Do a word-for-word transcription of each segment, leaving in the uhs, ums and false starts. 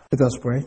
Let us pray.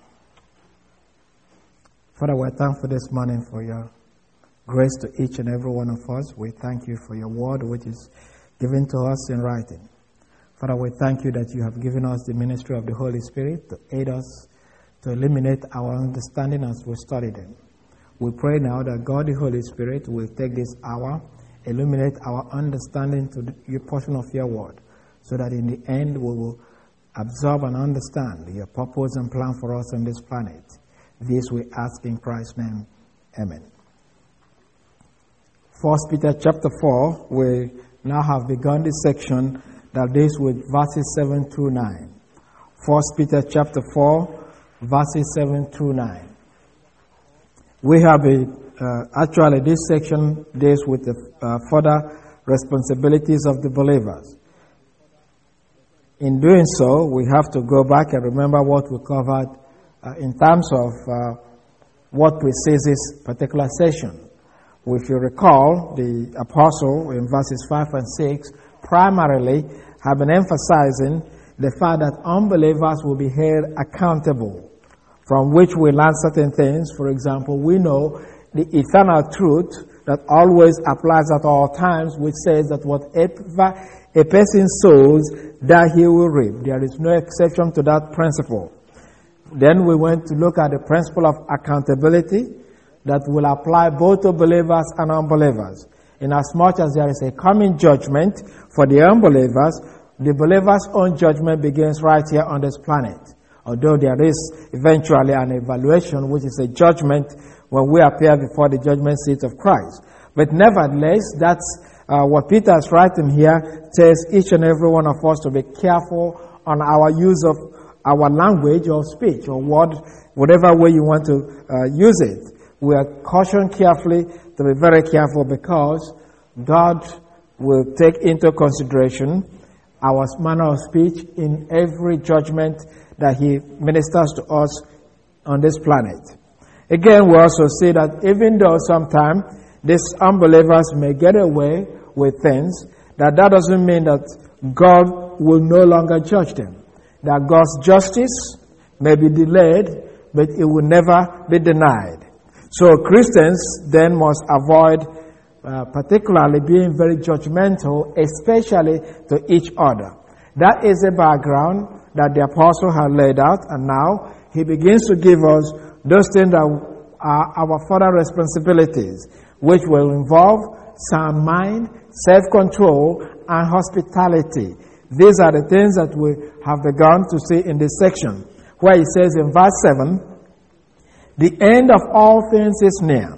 Father, we're thankful this morning for your grace to each and every one of us. We thank you for your word which is given to us in writing. Father, we thank you that you have given us the ministry of the Holy Spirit to aid us, to eliminate our understanding as we study them. We pray now that God the Holy Spirit will take this hour, illuminate our understanding to the your portion of your word, so that in the end we will absorb and understand your purpose and plan for us on this planet. This we ask in Christ's name. Amen. First Peter chapter four, we now have begun this section that deals with verses seven through nine. First Peter chapter four, verses seven through nine. We have a, uh, actually this section deals with the uh, further responsibilities of the believers. In doing so, we have to go back and remember what we covered uh, in terms of uh, what precedes this particular session. If you recall, the apostle in verses five and six primarily have been emphasizing the fact that unbelievers will be held accountable, from which we learn certain things. For example, we know the eternal truth that always applies at all times, which says that whatever a person sows, that he will reap. There is no exception to that principle. Then we went to look at the principle of accountability that will apply both to believers and unbelievers. In as much as there is a coming judgment for the unbelievers, the believer's own judgment begins right here on this planet. Although there is eventually an evaluation, which is a judgment when we appear before the judgment seat of Christ. But nevertheless, that's uh, what Peter is writing here, tells each and every one of us to be careful on our use of our language or speech or word, whatever way you want to uh, use it. We are cautioned carefully to be very careful, because God will take into consideration our manner of speech in every judgment that He ministers to us on this planet. Again, we also see that even though sometimes these unbelievers may get away with things, that that doesn't mean that God will no longer judge them. That God's justice may be delayed, but it will never be denied. So Christians then must avoid uh, particularly being very judgmental, especially to each other. That is the background that the apostle had laid out, and now he begins to give us those things that are our further responsibilities, which will involve sound mind, self-control, and hospitality. These are the things that we have begun to see in this section, where he says in verse seven, "The end of all things is near.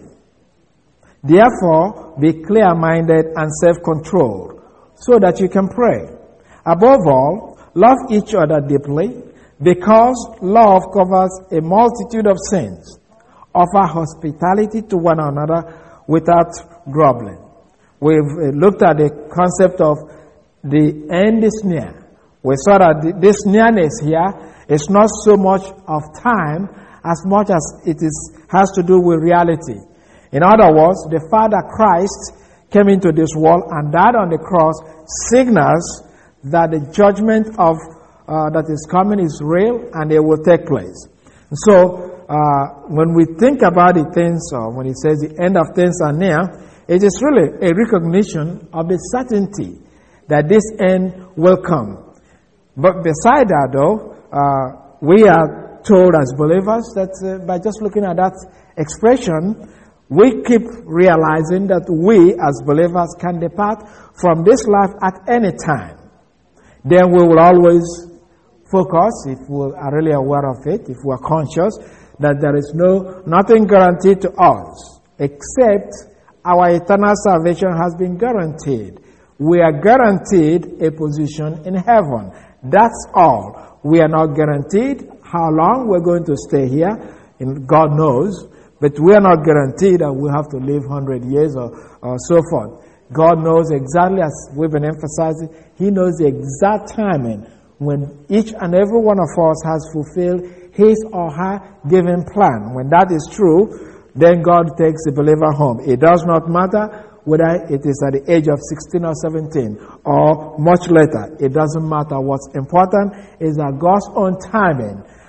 Therefore, be clear-minded and self-controlled, so that you can pray. Above all, love each other deeply, because love covers a multitude of sins. Offer hospitality to one another without grumbling." We've looked at the concept of the end is near. We saw that this nearness here is not so much of time as much as it is has to do with reality. In other words, the fact that Christ came into this world and died on the cross signals that the judgment of uh, that is coming is real, and it will take place. So, uh, when we think about the things, or when it says the end of things are near, it is really a recognition of the certainty that this end will come. But beside that, though, uh, we are told as believers that uh, by just looking at that expression, we keep realizing that we as believers can depart from this life at any time. Then we will always focus, if we are really aware of it, if we are conscious, that there is no nothing guaranteed to us except our eternal salvation has been guaranteed. We are guaranteed a position in heaven. That's all. We are not guaranteed how long we're going to stay here, and God knows, but we are not guaranteed that we have to live one hundred years or, or so forth. God knows exactly, as we've been emphasizing, He knows the exact timing when each and every one of us has fulfilled his or her given plan. When that is true, then God takes the believer home. It does not matter whether it is at the age of sixteen or seventeen or much later. It doesn't matter. What's important is that God's own timing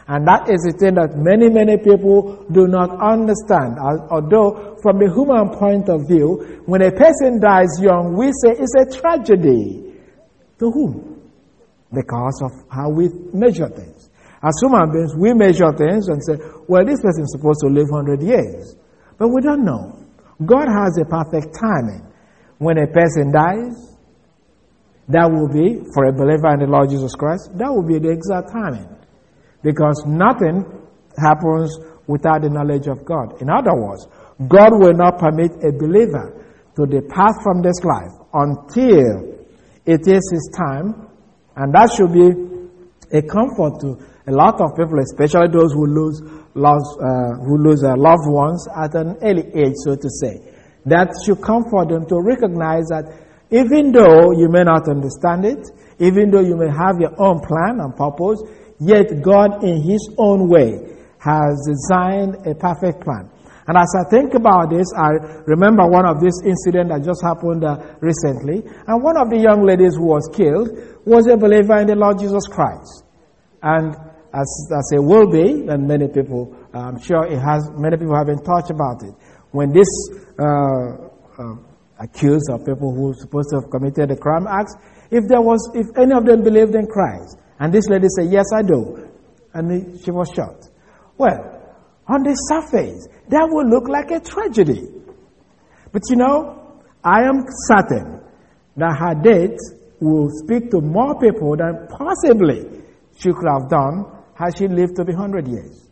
And that is the thing that many, many people do not understand. Although, from a human point of view, when a person dies young, we say it's a tragedy. To whom? Because of how we measure things. As human beings, we measure things and say, well, this person is supposed to live one hundred years. But we don't know. God has a perfect timing. When a person dies, that will be, for a believer in the Lord Jesus Christ, that will be the exact timing. Because nothing happens without the knowledge of God. In other words, God will not permit a believer to depart from this life until it is his time. And that should be a comfort to a lot of people, especially those who lose, lost, uh, who lose their loved ones at an early age, so to say. That should comfort them to recognize that even though you may not understand it, even though you may have your own plan and purpose, yet God in his own way has designed a perfect plan. And as I think about this, I remember one of these incidents that just happened uh, recently. And one of the young ladies who was killed was a believer in the Lord Jesus Christ. And as, as it will be, and many people, I'm sure it has, many people have been touched about it. When this uh, uh, accused of people who were supposed to have committed the crime asked if there was, if any of them believed in Christ. And this lady said, yes, I do. And he, she was shot. Well, on the surface, that would look like a tragedy. But you know, I am certain that her death will speak to more people than possibly she could have done had she lived to be one hundred years.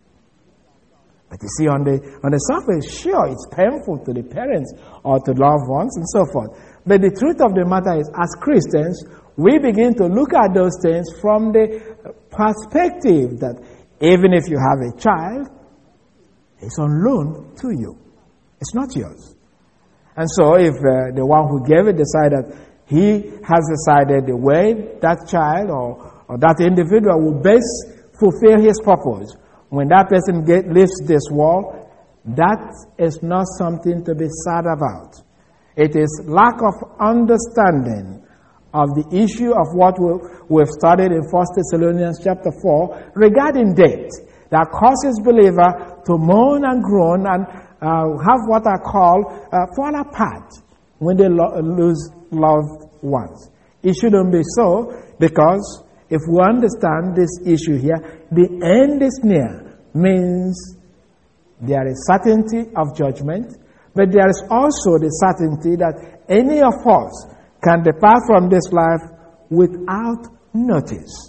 But you see, on the, on the surface, sure, it's painful to the parents or to loved ones and so forth. But the truth of the matter is, as Christians, we begin to look at those things from the perspective that even if you have a child, it's on loan to you. It's not yours. And so if uh, the one who gave it decided he has decided the way that child or, or that individual will best fulfill his purpose, when that person get, leaves this world, that is not something to be sad about. It is lack of understanding of the issue of what we've studied in First Thessalonians chapter four regarding death that causes believer to moan and groan and uh, have what I call uh, fall apart when they lo- lose loved ones. It shouldn't be so, because if we understand this issue here, the end is near means there is certainty of judgment, but there is also the certainty that any of us can depart from this life without notice.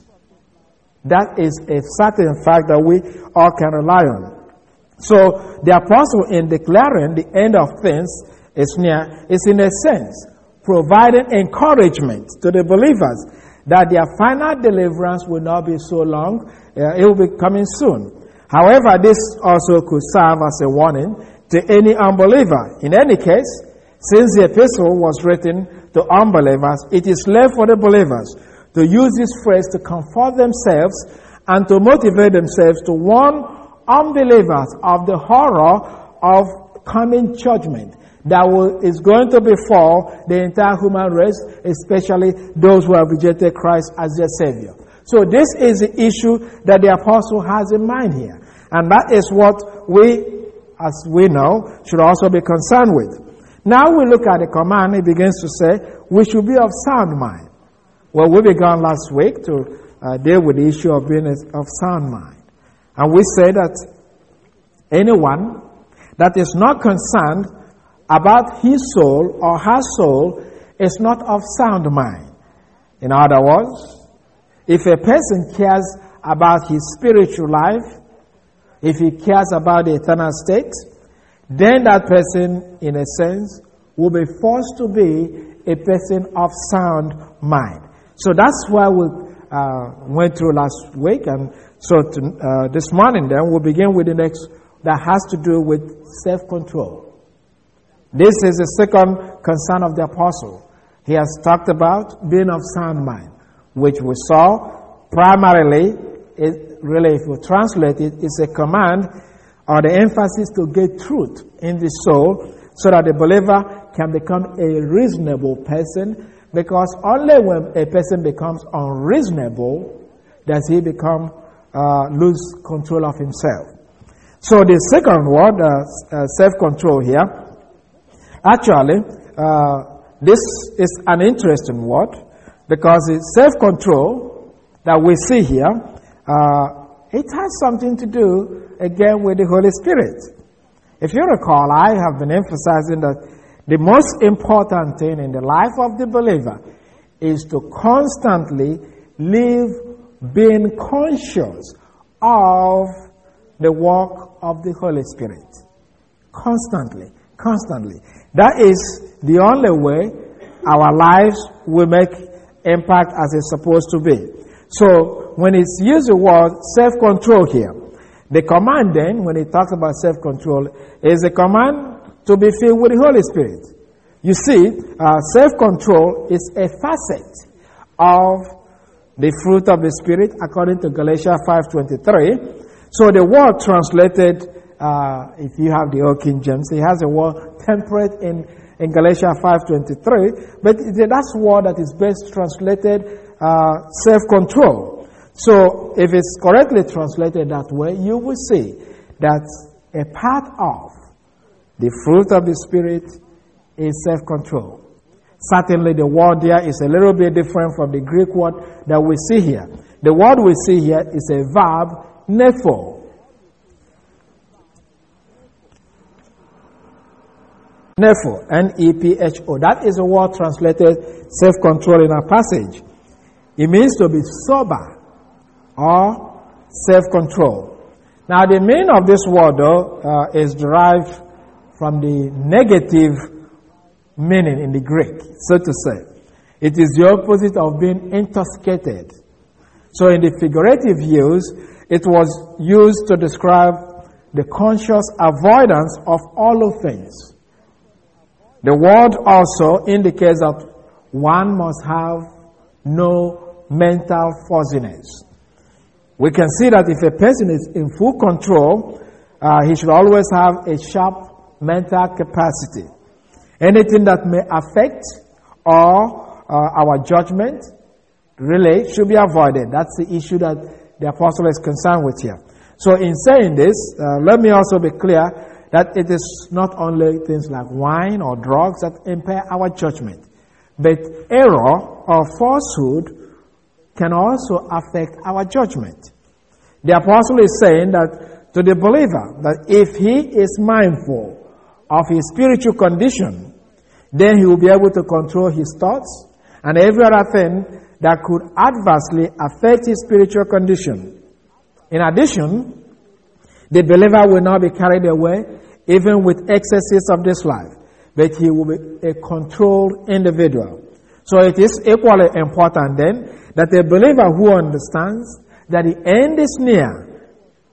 That is a certain fact that we all can rely on. So the apostle, in declaring the end of things is near, is in a sense providing encouragement to the believers that their final deliverance will not be so long. Uh, it will be coming soon. However, this also could serve as a warning to any unbeliever. In any case, since the epistle was written to unbelievers, it is left for the believers to use this phrase to comfort themselves and to motivate themselves to warn unbelievers of the horror of coming judgment that will, is going to befall the entire human race, especially those who have rejected Christ as their Savior. So this is the issue that the apostle has in mind here. And that is what we, as we know, should also be concerned with. Now we look at the command. He begins to say, we should be of sound mind. Well, we began last week to uh, deal with the issue of being of sound mind. And we say that anyone that is not concerned about his soul or her soul is not of sound mind. In other words, if a person cares about his spiritual life, if he cares about the eternal state, then that person, in a sense, will be forced to be a person of sound mind. So that's why we uh, went through last week, and so to, uh, this morning then we'll begin with the next that has to do with self-control. This is the second concern of the apostle. He has talked about being of sound mind, which we saw primarily, it really, if you translate it, it's a command or the emphasis to get truth in the soul so that the believer can become a reasonable person, because only when a person becomes unreasonable does he become uh, lose control of himself. So the second word, uh, uh, self-control here, actually, uh, this is an interesting word because it's self-control that we see here. Uh, it has something to do, again, with the Holy Spirit. If you recall, I have been emphasizing that the most important thing in the life of the believer is to constantly live being conscious of the work of the Holy Spirit. Constantly, constantly. That is the only way our lives will make impact as it's supposed to be. So, when it's used the word self-control here, the command then, when it talks about self-control, is a command to be filled with the Holy Spirit. You see, uh, self-control is a facet of the fruit of the Spirit, according to Galatians five twenty-three. So the word translated, uh, if you have the Old King James, it has a word temperate in, in Galatians five twenty-three, but that's a word that is best translated uh, self-control. So if it's correctly translated that way, you will see that a part of the fruit of the Spirit is self-control. Certainly the word there is a little bit different from the Greek word that we see here. The word we see here is a verb, nepho. Nepho, N E P H O. That is a word translated self-control in our passage. It means to be sober or self-control. Now the meaning of this word though uh, is derived from the negative meaning in the Greek, so to say. It is the opposite of being intoxicated. So in the figurative use, it was used to describe the conscious avoidance of all things. The word also indicates that one must have no mental fuzziness. We can see that if a person is in full control, uh, he should always have a sharp mental capacity. Anything that may affect or uh, our judgment really should be avoided. That's the issue that the apostle is concerned with here. So in saying this, uh, let me also be clear that it is not only things like wine or drugs that impair our judgment, but error or falsehood can also affect our judgment. The apostle is saying that to the believer, that if he is mindful of his spiritual condition, then he will be able to control his thoughts and every other thing that could adversely affect his spiritual condition. In addition, the believer will not be carried away even with excesses of this life, but he will be a controlled individual. So it is equally important then that a believer who understands that the end is near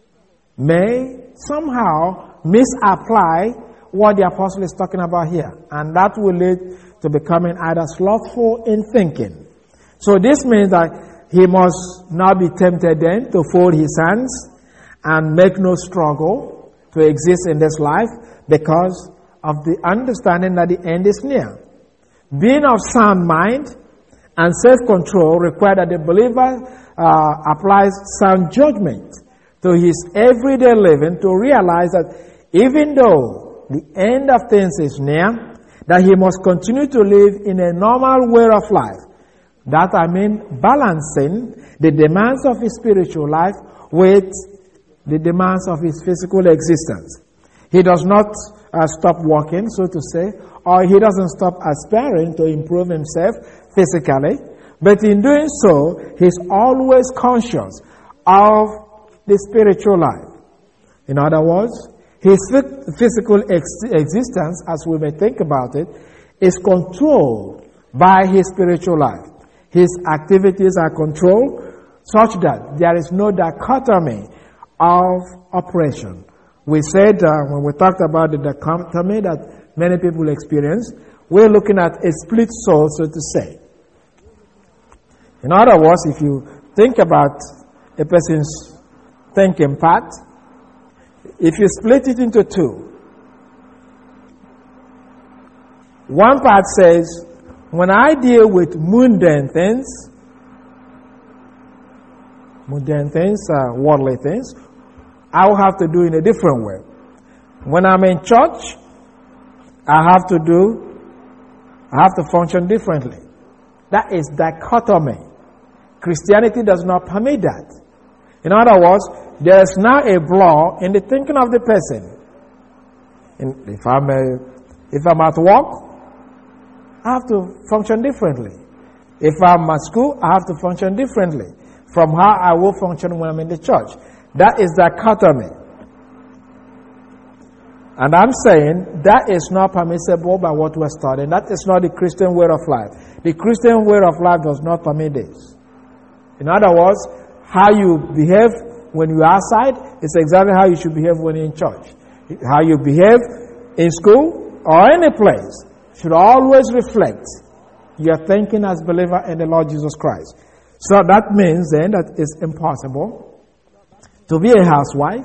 may somehow misapply what the apostle is talking about here, and that will lead to becoming either slothful in thinking. So this means that he must not be tempted then to fold his hands and make no struggle to exist in this life because of the understanding that the end is near. Being of sound mind and self-control require that the believer uh, applies sound judgment to his everyday living to realize that even though the end of things is near, that he must continue to live in a normal way of life. That I mean balancing the demands of his spiritual life with the demands of his physical existence. He does not uh, stop working, so to say, or he doesn't stop aspiring to improve himself physically, but in doing so, he's always conscious of the spiritual life. In other words, his physical ex- existence, as we may think about it, is controlled by his spiritual life. His activities are controlled such that there is no dichotomy of operation. We said uh, when we talked about the dichotomy that many people experience, we're looking at a split soul, so to say. In other words, if you think about a person's thinking part, if you split it into two, one part says, when I deal with mundane things, mundane things, uh, worldly things, I will have to do in a different way. When I'm in church, I have to do, I have to function differently. That is dichotomy. Christianity does not permit that. In other words, there is now a flaw in the thinking of the person. And if I'm a, if I'm at work, I have to function differently. If I'm at school, I have to function differently from how I will function when I'm in the church. That is dichotomy. And I'm saying that is not permissible by what we're studying. That is not the Christian way of life. The Christian way of life does not permit this. In other words, how you behave when you're outside is exactly how you should behave when you're in church. How you behave in school or any place should always reflect your thinking as believer in the Lord Jesus Christ. So that means then that it's impossible to be a housewife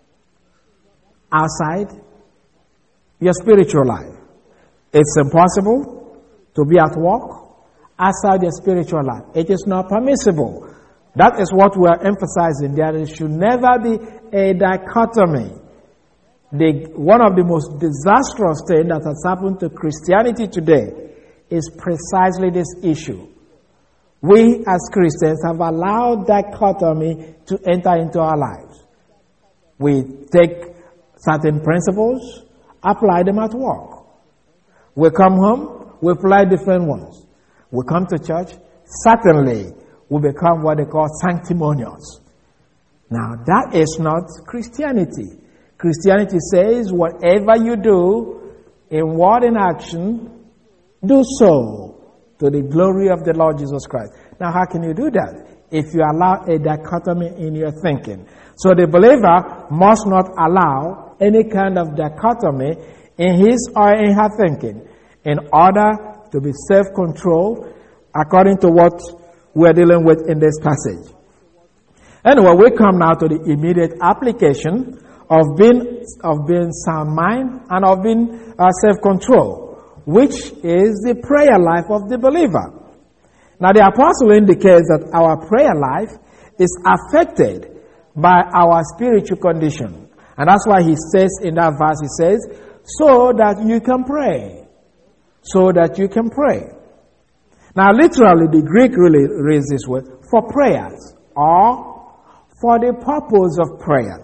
outside your spiritual life. It's impossible to be at work outside your spiritual life. It is not permissible. That is what we are emphasizing. There should never be a dichotomy. The, one of the most disastrous things that has happened to Christianity today is precisely this issue. We as Christians have allowed dichotomy to enter into our lives. We take certain principles, apply them at work. We come home, we apply different ones. We come to church, certainly we become what they call sanctimonious. Now that is not Christianity. Christianity says whatever you do in word and action, do so to the glory of the Lord Jesus Christ. Now how can you do that? If you allow a dichotomy in your thinking. So the believer must not allow any kind of dichotomy in his or in her thinking in order to be self-controlled according to what we're dealing with in this passage. Anyway, we come now to the immediate application of being of being sound mind and of being uh, self-control, which is the prayer life of the believer. Now the apostle indicates that our prayer life is affected by our spiritual condition. And that's why he says in that verse, he says, so that you can pray. So that you can pray. Now literally the Greek really reads this word, for prayers, or for the purpose of prayers.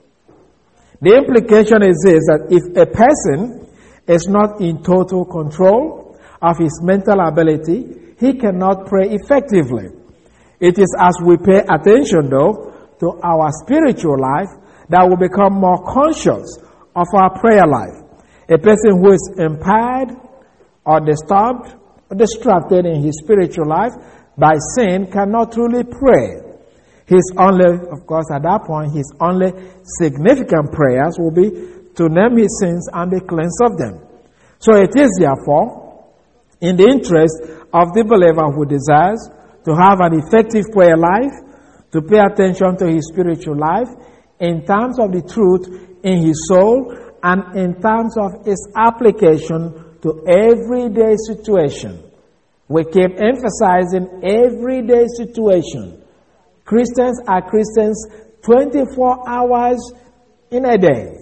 The implication is this, that if a person is not in total control of his mental ability, he cannot pray effectively. It is as we pay attention, though, to our spiritual life that we become more conscious of our prayer life. A person who is impaired or disturbed or distracted in his spiritual life by sin cannot truly pray. His only, of course, at that point, his only significant prayers will be to name his sins and be cleansed of them. So it is therefore in the interest of the believer who desires to have an effective prayer life, to pay attention to his spiritual life in terms of the truth in his soul and in terms of its application to everyday situation. We keep emphasizing everyday situation. Christians are Christians twenty-four hours in a day.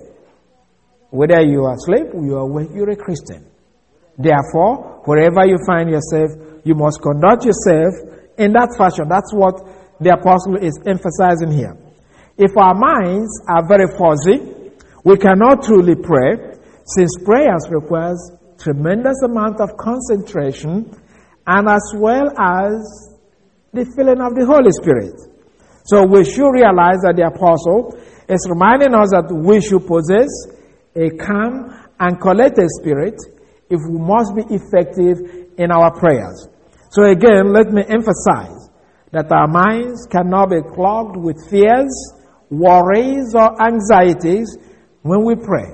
Whether you are asleep or you are awake, you're a Christian. Therefore, wherever you find yourself, you must conduct yourself in that fashion. That's what the apostle is emphasizing here. If our minds are very fuzzy, we cannot truly pray, since prayers requires tremendous amount of concentration and as well as the filling of the Holy Spirit. So we should realize that the apostle is reminding us that we should possess a calm and collected spirit if we must be effective in our prayers. So again, let me emphasize that our minds cannot be clogged with fears, worries, or anxieties when we pray.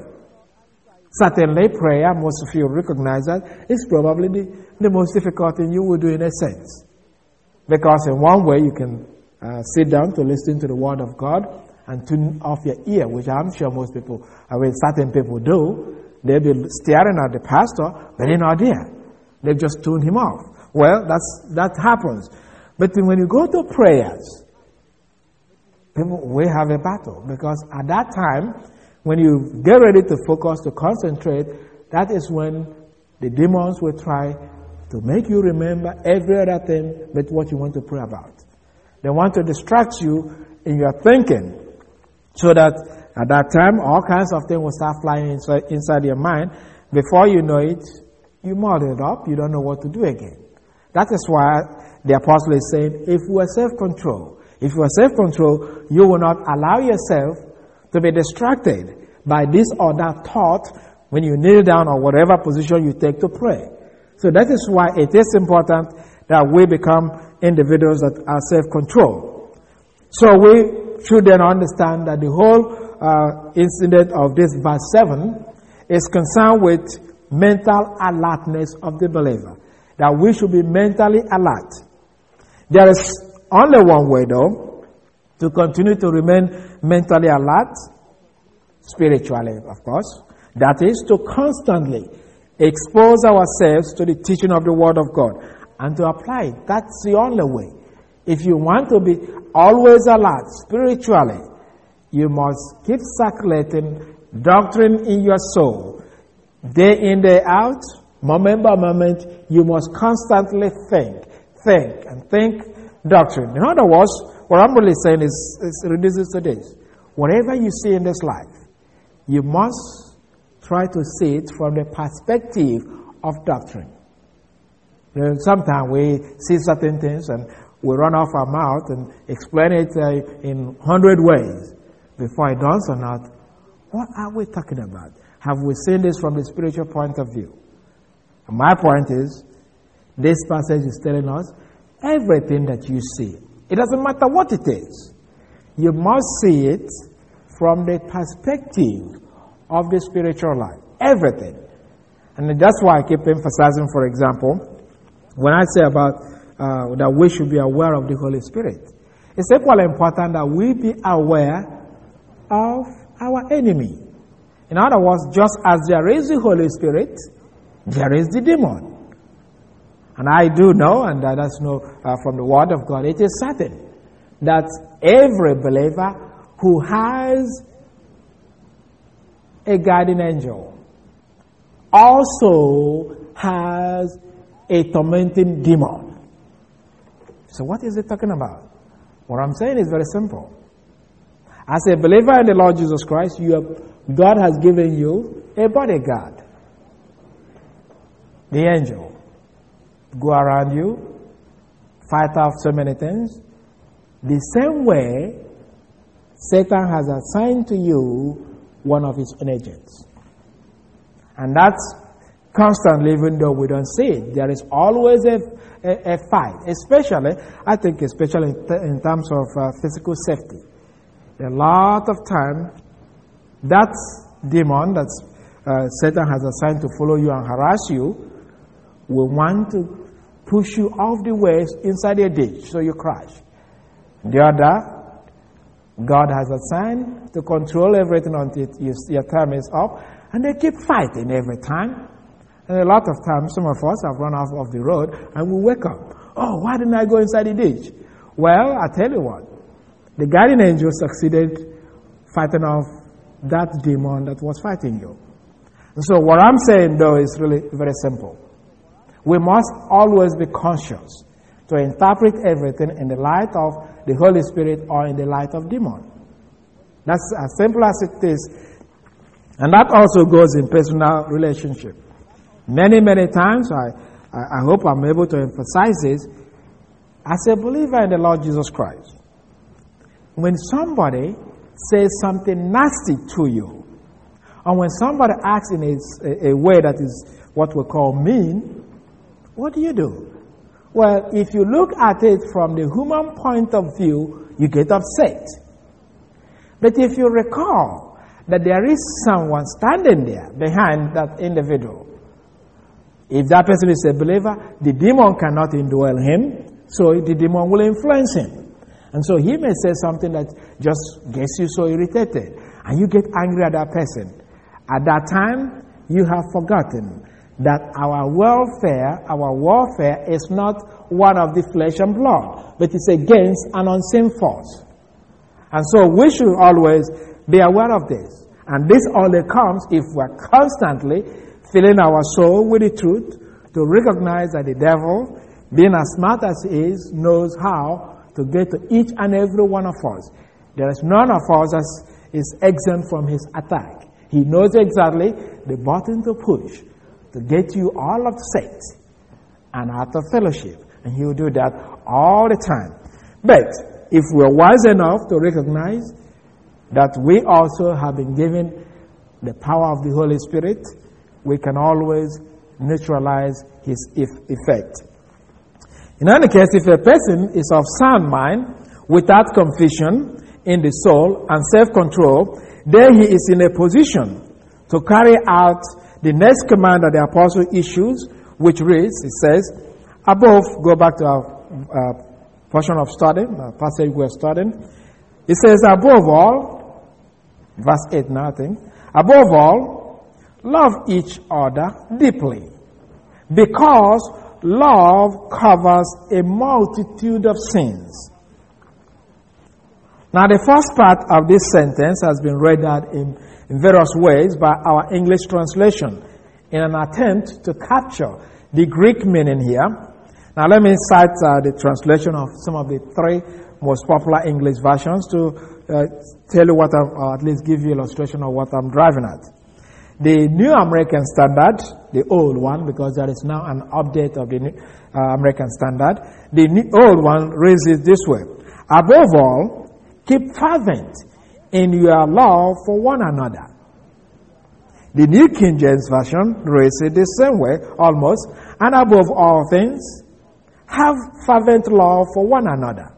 Certainly, prayer, most of you recognize that, is probably the, the most difficult thing you will do in a sense. Because in one way, you can uh, sit down to listen to the Word of God and tune off your ear, which I'm sure most people, I mean, certain people do. They'll be staring at the pastor, but they're not there. They've just tuned him off. Well, that's that happens. But when you go to prayers, people, we have a battle, because at that time, when you get ready to focus, to concentrate, that is when the demons will try to make you remember every other thing but what you want to pray about. They want to distract you in your thinking, so that at that time, all kinds of things will start flying inside, inside your mind. Before you know it, you muddle it up. You don't know what to do again. That is why the apostle is saying, if you are self-control, if you are self-control, you will not allow yourself to be distracted by this or that thought when you kneel down or whatever position you take to pray. So that is why it is important that we become individuals that are self-controlled. So we should then understand that the whole uh, incident of this verse seven is concerned with mental alertness of the believer. That we should be mentally alert. There is only one way, though, to continue to remain mentally alert, spiritually, of course. That is to constantly expose ourselves to the teaching of the Word of God and to apply it. That's the only way. If you want to be always alert spiritually, you must keep circulating doctrine in your soul. Day in, day out, moment by moment, you must constantly think, think, and think doctrine. In other words, what I'm really saying is, is reduces to this. Whatever you see in this life, you must try to see it from the perspective of doctrine. You know, sometimes we see certain things and we run off our mouth and explain it uh, in hundred ways before it dawns on us. What are we talking about? Have we seen this from the spiritual point of view? And my point is, this passage is telling us everything that you see. It doesn't matter what it is. You must see it from the perspective of the spiritual life. Everything. And that's why I keep emphasizing, for example, when I say about uh, that we should be aware of the Holy Spirit. It's equally important that we be aware of our enemy. In other words, just as there is the Holy Spirit, there is the demon. And I do know, and that's know uh, from the Word of God, it is certain that every believer who has a guardian angel also has a tormenting demon. So what is it talking about? What I'm saying is very simple. As a believer in the Lord Jesus Christ, you have, God has given you a bodyguard. The angel. Go around you, fight off so many things. The same way, Satan has assigned to you one of his own agents. And that's constantly, even though we don't see it. There is always a, a, a fight, especially, I think especially in, th- in terms of uh, physical safety. A lot of time, that demon that uh, Satan has assigned to follow you and harass you will want to push you off the way inside a ditch so you crash. The other, God has assigned to control everything until your time is up, and they keep fighting every time. And a lot of times, some of us have run off of the road and we wake up. Oh, why didn't I go inside the ditch? Well, I tell you what, the guardian angel succeeded fighting off that demon that was fighting you. And so what I'm saying, though, is really very simple. We must always be conscious to interpret everything in the light of the Holy Spirit or in the light of demon. That's as simple as it is. And that also goes in personal relationship. Many, many times, I, I hope I'm able to emphasize this, as a believer in the Lord Jesus Christ, when somebody says something nasty to you, or when somebody acts in a, a way that is what we call mean, what do you do? Well, if you look at it from the human point of view, you get upset. But if you recall that there is someone standing there behind that individual, if that person is a believer, the demon cannot indwell him, so the demon will influence him. And so he may say something that just gets you so irritated, and you get angry at that person. At that time, you have forgotten that our welfare, our warfare is not one of the flesh and blood, but it's against an unseen force. And so we should always be aware of this. And this only comes if we're constantly filling our soul with the truth to recognize that the devil, being as smart as he is, knows how to get to each and every one of us. There is none of us that is exempt from his attack. He knows exactly the button to push to get you all upset and out of fellowship. And he will do that all the time. But if we're wise enough to recognize that we also have been given the power of the Holy Spirit, we can always neutralize his effect. In any case, if a person is of sound mind, without confusion in the soul and self-control, then he is in a position to carry out the next command that the apostle issues, which reads, it says, above, go back to our uh, portion of study, uh, passage we're studying. It says, above all, verse eight now I think, above all, love each other deeply, because love covers a multitude of sins. Now the first part of this sentence has been read out in, in various ways by our English translation in an attempt to capture the Greek meaning here. Now let me cite uh, the translation of some of the three most popular English versions to uh, tell you what I'm, or at least give you illustration of what I'm driving at. The New American Standard, the old one, because there is now an update of the New, uh, American Standard, the new, old one reads it this way. Above all, keep fervent in your love for one another. The New King James Version reads it the same way, almost, and above all things, have fervent love for one another.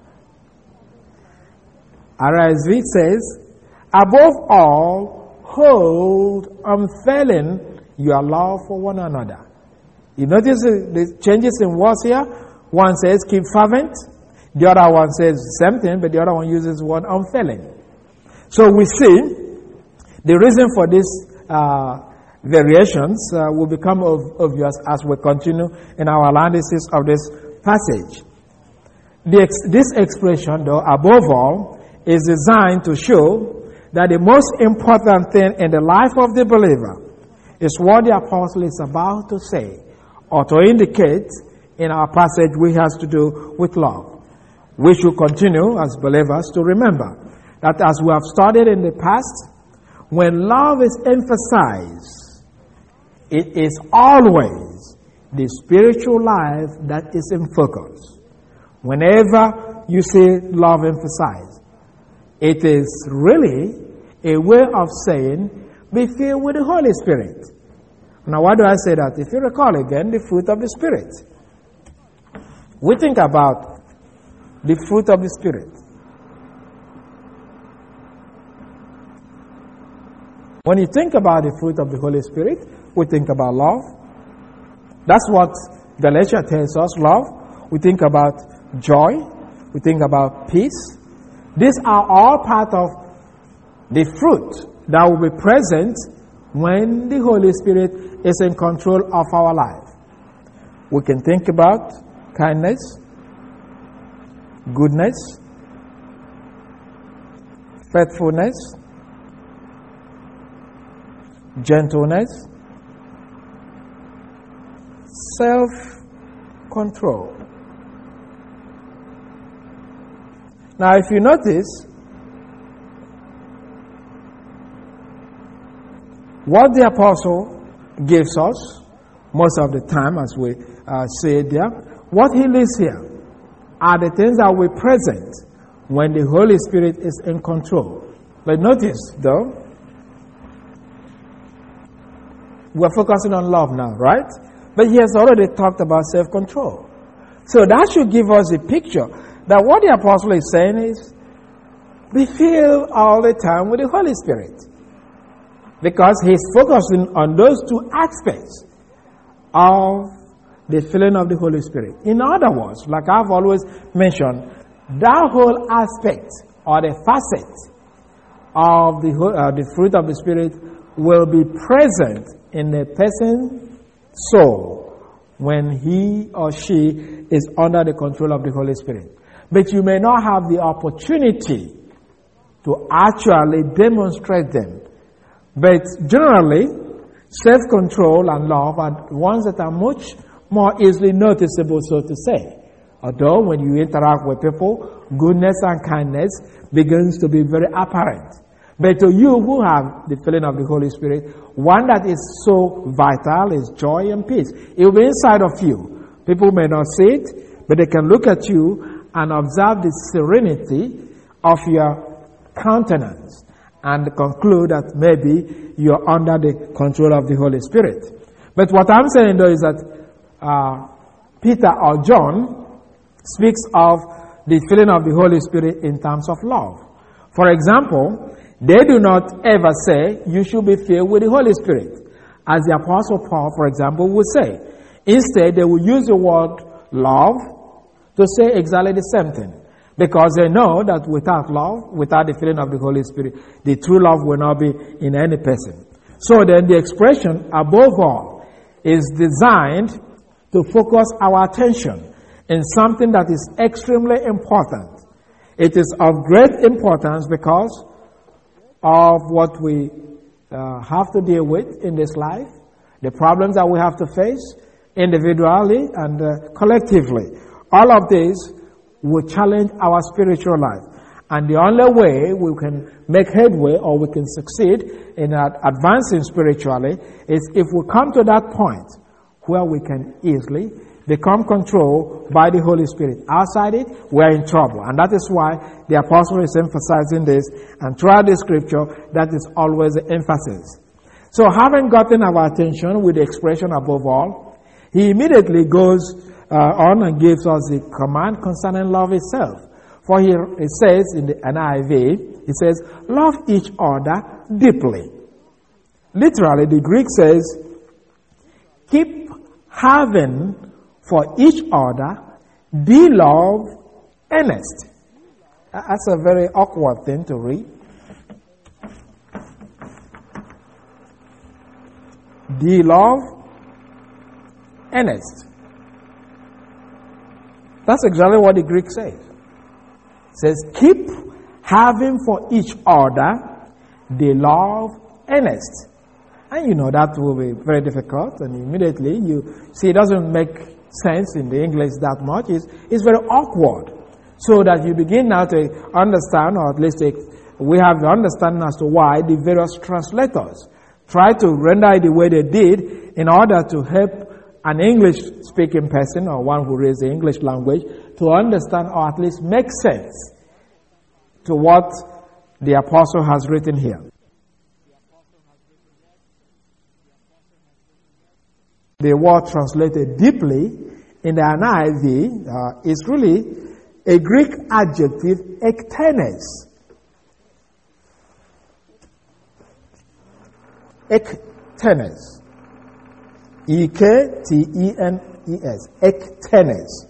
R S V says, above all, hold unfailing your love for one another. You notice the changes in words here? One says keep fervent, the other one says the same thing, but the other one uses the word unfailing. So we see the reason for these uh, variations uh, will become obvious as we continue in our analysis of this passage. The ex- this expression, though, above all, is designed to show that the most important thing in the life of the believer is what the apostle is about to say or to indicate in our passage, which has to do with love. We should continue as believers to remember that as we have studied in the past, when love is emphasized, it is always the spiritual life that is in focus. Whenever you see love emphasized, it is really a way of saying, be filled with the Holy Spirit. Now, why do I say that? If you recall again, the fruit of the Spirit. We think about the fruit of the Spirit. When you think about the fruit of the Holy Spirit, we think about love. That's what Galatians tells us, love. We think about joy. We think about peace. These are all part of the fruit that will be present when the Holy Spirit is in control of our life. We can think about kindness, goodness, faithfulness, gentleness, self-control. Now, if you notice, what the apostle gives us most of the time, as we uh, say there, what he lists here are the things that will be present when the Holy Spirit is in control. But notice, though, we're focusing on love now, right? But he has already talked about self-control. So that should give us a picture that what the apostle is saying is, be filled all the time with the Holy Spirit. Because he's focusing on those two aspects of the filling of the Holy Spirit. In other words, like I've always mentioned, that whole aspect or the facet of the, uh, the fruit of the Spirit will be present in a person's soul when he or she is under the control of the Holy Spirit. But you may not have the opportunity to actually demonstrate them. But generally, self-control and love are ones that are much more easily noticeable, so to say. Although when you interact with people, goodness and kindness begins to be very apparent. But to you who have the filling of the Holy Spirit, one that is so vital is joy and peace. It will be inside of you. People may not see it, but they can look at you and observe the serenity of your countenance and conclude that maybe you're under the control of the Holy Spirit. But what I'm saying though is that uh, Peter or John speaks of the filling of the Holy Spirit in terms of love. For example, they do not ever say you should be filled with the Holy Spirit, as the Apostle Paul, for example, would say. Instead, they will use the word love to say exactly the same thing, because they know that without love, without the filling of the Holy Spirit, the true love will not be in any person. So then the expression above all is designed to focus our attention in something that is extremely important. It is of great importance because of what we uh, have to deal with in this life, the problems that we have to face individually and uh, collectively. All of this will challenge our spiritual life. And the only way we can make headway or we can succeed in advancing spiritually is if we come to that point where we can easily become controlled by the Holy Spirit. Outside it, we're in trouble. And that is why the apostle is emphasizing this, and throughout the scripture, that is always the emphasis. So having gotten our attention with the expression above all, he immediately goes uh, on and gives us the command concerning love itself. For here it says in the N I V, it says, love each other deeply. Literally, the Greek says, keep having for each other the love earnest. That's a very awkward thing to read. The love earnest. That's exactly what the Greek says. It says, keep having for each other the love earnest. And you know that will be very difficult, and immediately you see it doesn't make sense in the English that much. It's, it's very awkward. So that you begin now to understand, or at least we have the understanding as to why the various translators try to render it the way they did in order to help an English-speaking person or one who reads the English language to understand or at least make sense to what the apostle has written here. The word translated deeply in the N I V uh, is really a Greek adjective, ektenes. Ektenes. E K T E N E S. Ektenes.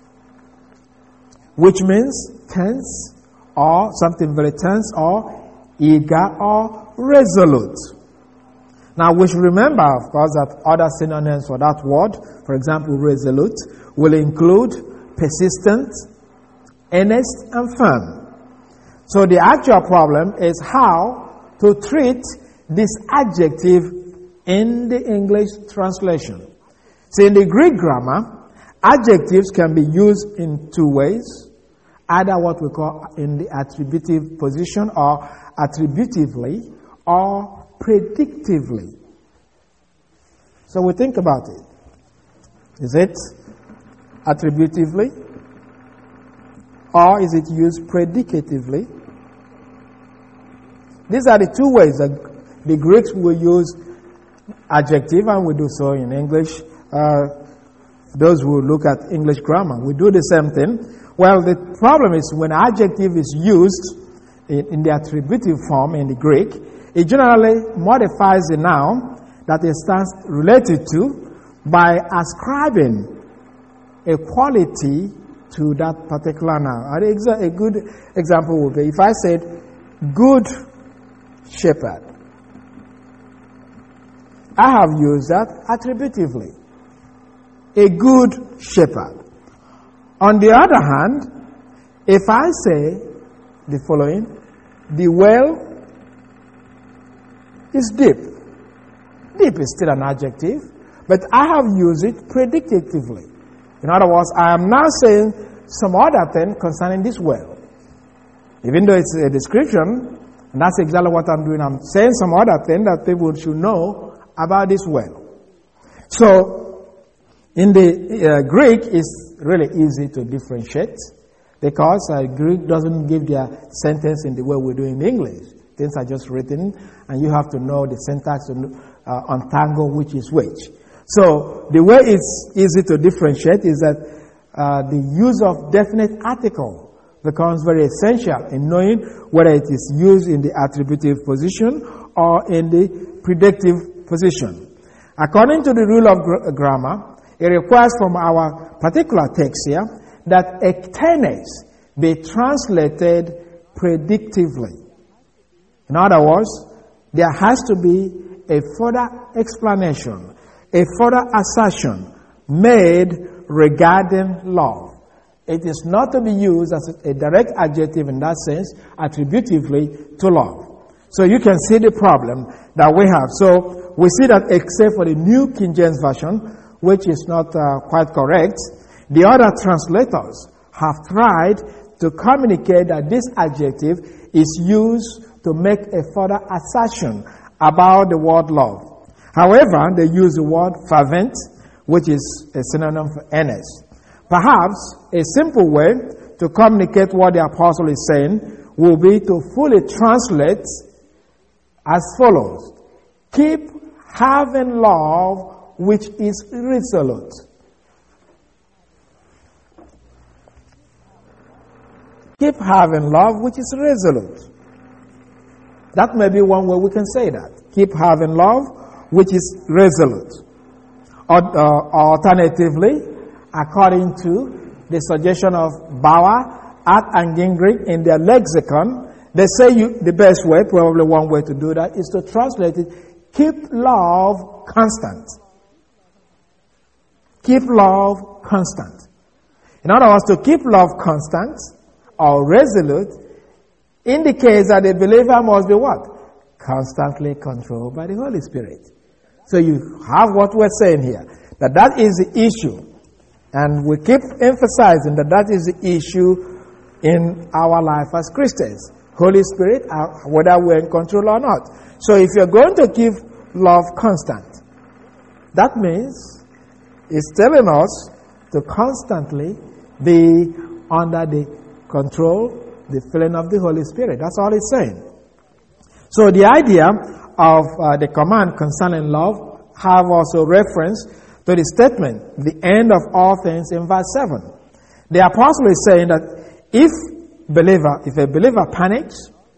Which means tense or something very tense or eager or resolute. Now, we should remember, of course, that other synonyms for that word, for example, resolute, will include persistent, earnest, and firm. So the actual problem is how to treat this adjective in the English translation. So in the Greek grammar, adjectives can be used in two ways, either what we call in the attributive position or attributively or predictively. So we think about it. Is it attributively or is it used predicatively? These are the two ways that the Greeks will use adjective, and we do so in English. Uh, those who look at English grammar, we do the same thing. Well, the problem is when adjective is used in, in the attributive form in the Greek, it generally modifies the noun that it stands related to by ascribing a quality to that particular noun. A good example would be if I said, good shepherd. I have used that attributively. A good shepherd. On the other hand, if I say the following, the well is deep. Deep is still an adjective, but I have used it predictively. In other words, I am now saying some other thing concerning this well. Even though it's a description, and that's exactly what I'm doing, I'm saying some other thing that people should know about this well. So, in the uh, Greek, it's really easy to differentiate because uh, Greek doesn't give their sentence in the way we do in English. Things are just written, and you have to know the syntax to uh, untangle which is which. So, the way it's easy to differentiate is that uh, the use of definite article becomes very essential in knowing whether it is used in the attributive position or in the predictive position. According to the rule of gr- grammar, it requires from our particular text here that ektenes be translated predictively. In other words, there has to be a further explanation, a further assertion made regarding love. It is not to be used as a direct adjective in that sense, attributively to love. So you can see the problem that we have. So we see that except for the New King James Version, which is not uh, quite correct, the other translators have tried to communicate that this adjective is used to make a further assertion about the word love. However, they use the word fervent, which is a synonym for earnest. Perhaps a simple way to communicate what the apostle is saying will be to fully translate as follows. Keep having love which is resolute. Keep having love which is resolute. That may be one way we can say that. Keep having love which is resolute. Or, uh, alternatively, according to the suggestion of Bauer, Art and Gingrich in their lexicon, they say you, the best way, probably one way to do that, is to translate it, keep love constant. Keep love constant. In other words, to keep love constant or resolute indicates that the believer must be what? Constantly controlled by the Holy Spirit. So you have what we're saying here, that that is the issue. And we keep emphasizing that that is the issue in our life as Christians. Holy Spirit, whether we're in control or not. So if you're going to keep love constant, that means it's telling us to constantly be under the control, the filling of the Holy Spirit. That's all it's saying. So the idea of uh, the command concerning love have also reference to the statement, the end of all things in verse seven. The apostle is saying that if believer, if a believer panics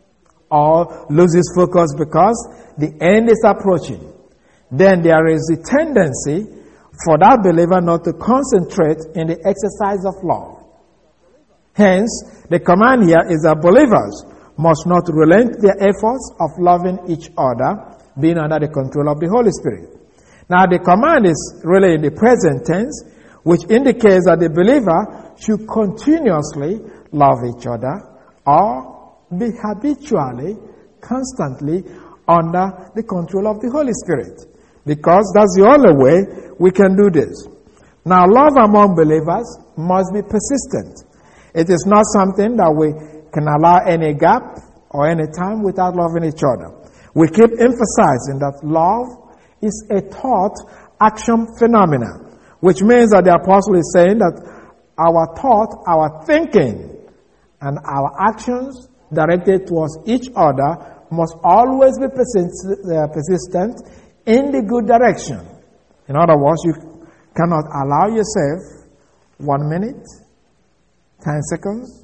or loses focus because the end is approaching, then there is a tendency for that believer not to concentrate in the exercise of love. Hence, the command here is that believers must not relent their efforts of loving each other, being under the control of the Holy Spirit. Now, the command is really in the present tense, which indicates that the believer should continuously love each other or be habitually, constantly under the control of the Holy Spirit. Because that's the only way we can do this. Now, love among believers must be persistent. It is not something that we can allow any gap or any time without loving each other. We keep emphasizing that love is a thought action phenomenon, which means that the apostle is saying that our thought, our thinking, and our actions directed towards each other must always be persistent in the good direction. In other words, you cannot allow yourself one minute, ten seconds,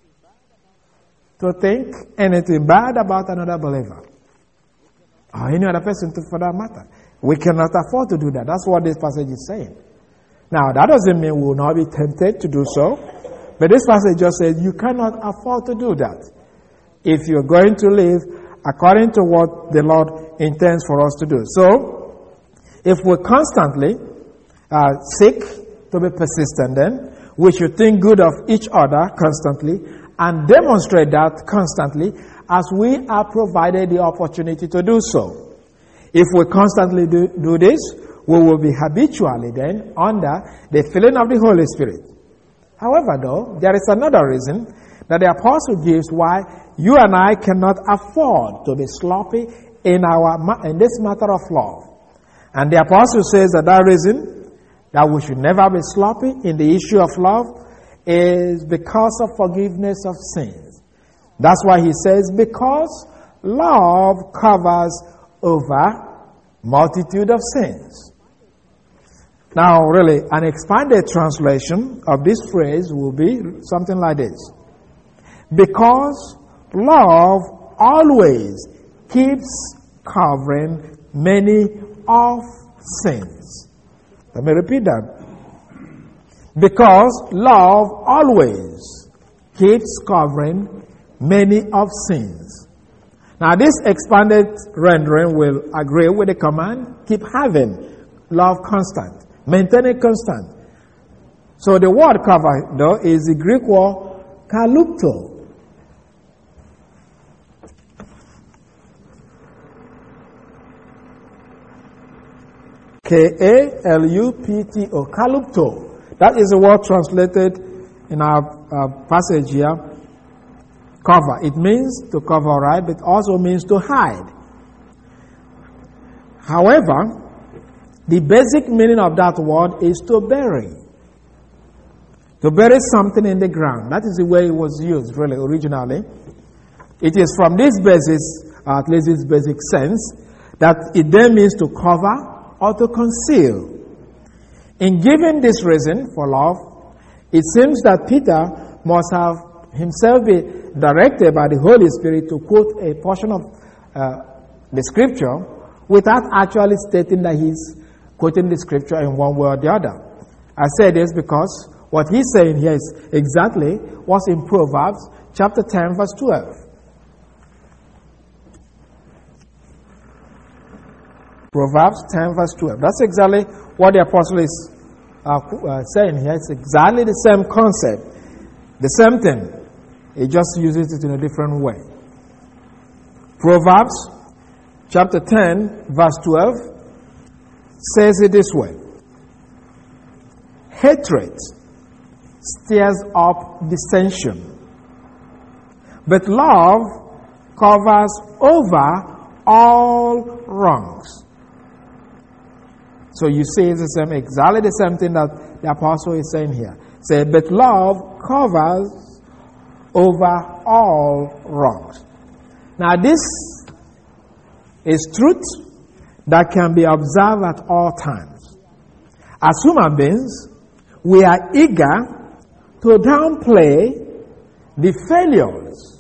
to think anything bad about another believer or any other person for that matter. We cannot afford to do that. That's what this passage is saying. Now, that doesn't mean we will not be tempted to do so, but this passage just says you cannot afford to do that if you're going to live according to what the Lord intends for us to do. So, if we constantly uh, seek to be persistent, then we should think good of each other constantly and demonstrate that constantly as we are provided the opportunity to do so. If we constantly do, do this, we will be habitually then under the filling of the Holy Spirit. However, though, there is another reason that the apostle gives why you and I cannot afford to be sloppy in our in this matter of love. And the apostle says that that reason that we should never be sloppy in the issue of love is because of forgiveness of sins. That's why he says, because love covers over multitude of sins. Now, really, an expanded translation of this phrase will be something like this. Because love always keeps covering many of sins. Let me repeat that. Because love always keeps covering many of sins. Now, this expanded rendering will agree with the command, keep having love constant, maintain it constant. So the word cover, though, is the Greek word kalupto. K A L U P T O, kalupto. That is the word translated in our uh, passage here. Cover. It means to cover, right? But also means to hide. However, the basic meaning of that word is to bury. To bury something in the ground. That is the way it was used, really, originally. It is from this basis, or at least this basic sense, that it then means to cover or to conceal. In giving this reason for love, it seems that Peter must have himself be directed by the Holy Spirit to quote a portion of uh, the scripture without actually stating that he's quoting the scripture in one way or the other. I say this because what he's saying here is exactly what's in Proverbs chapter ten, verse twelve. Proverbs ten, verse twelve. That's exactly what the apostle is uh, uh, saying here. It's exactly the same concept, the same thing. He just uses it in a different way. Proverbs chapter ten, verse twelve says it this way. Hatred stirs up dissension, but love covers over all wrongs. So you see it's the same, exactly the same thing that the apostle is saying here. Say, but love covers over all wrongs. Now this is truth that can be observed at all times. As human beings, we are eager to downplay the failures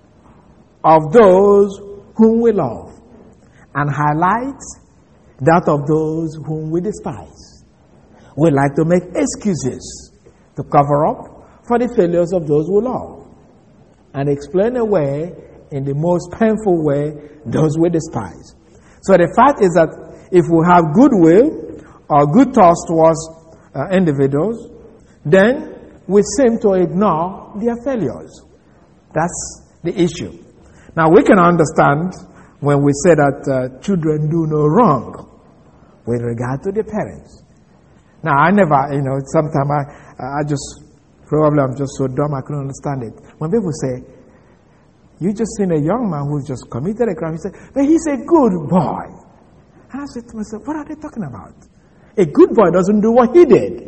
of those whom we love and highlight that of those whom we despise. We like to make excuses to cover up for the failures of those we love and explain away in the most painful way those we despise. So the fact is that if we have goodwill or good thoughts towards uh, individuals, then we seem to ignore their failures. That's the issue. Now we can understand when we say that uh, children do no wrong with regard to their parents. Now I never, you know, sometimes I, I just, probably I'm just so dumb I couldn't understand it. When people say, you just seen a young man who just committed a crime, you say, but he's a good boy. And I said to myself, what are they talking about? A good boy doesn't do what he did.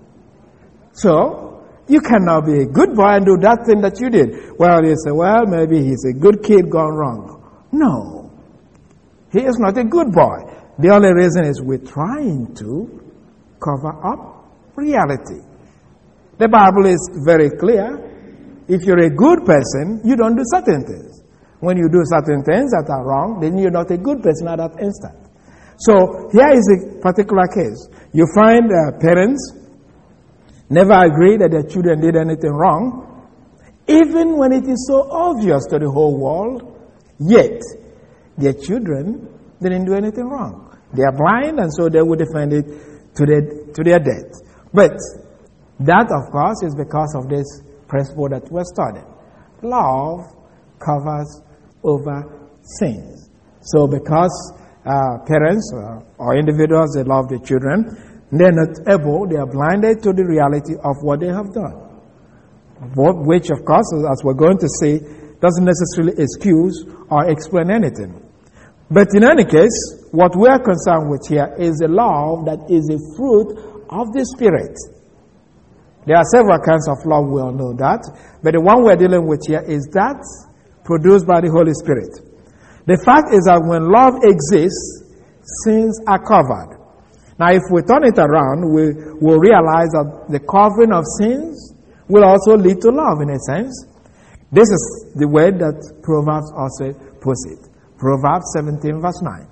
So, you cannot be a good boy and do that thing that you did. Well, you say, well, maybe he's a good kid gone wrong. No. He is not a good boy. The only reason is we're trying to cover up reality. The Bible is very clear. If you're a good person, you don't do certain things. When you do certain things that are wrong, then you're not a good person at that instant. So, here is a particular case. You find uh, parents never agree that their children did anything wrong, even when it is so obvious to the whole world, yet their children didn't do anything wrong. They are blind, and so they will defend it to their, to their death. But that, of course, is because of this principle that we're studying. love covers over sins. So because uh, parents uh, or individuals, they love their children, they're not able, they are blinded to the reality of what they have done. Which, of course, as we're going to see, doesn't necessarily excuse or explain anything. But in any case, what we are concerned with here is a love that is a fruit of the Spirit. There are several kinds of love, we all know that. But the one we're dealing with here is that produced by the Holy Spirit. The fact is that when love exists, sins are covered. Now, if we turn it around, we will realize that the covering of sins will also lead to love, in a sense. This is the way that Proverbs also puts it. Proverbs seventeen, verse nine.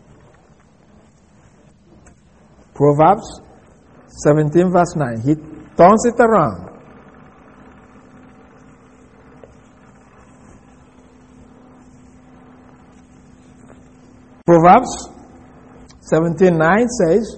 Proverbs seventeen, verse nine. He turns it around. Proverbs seventeen nine says,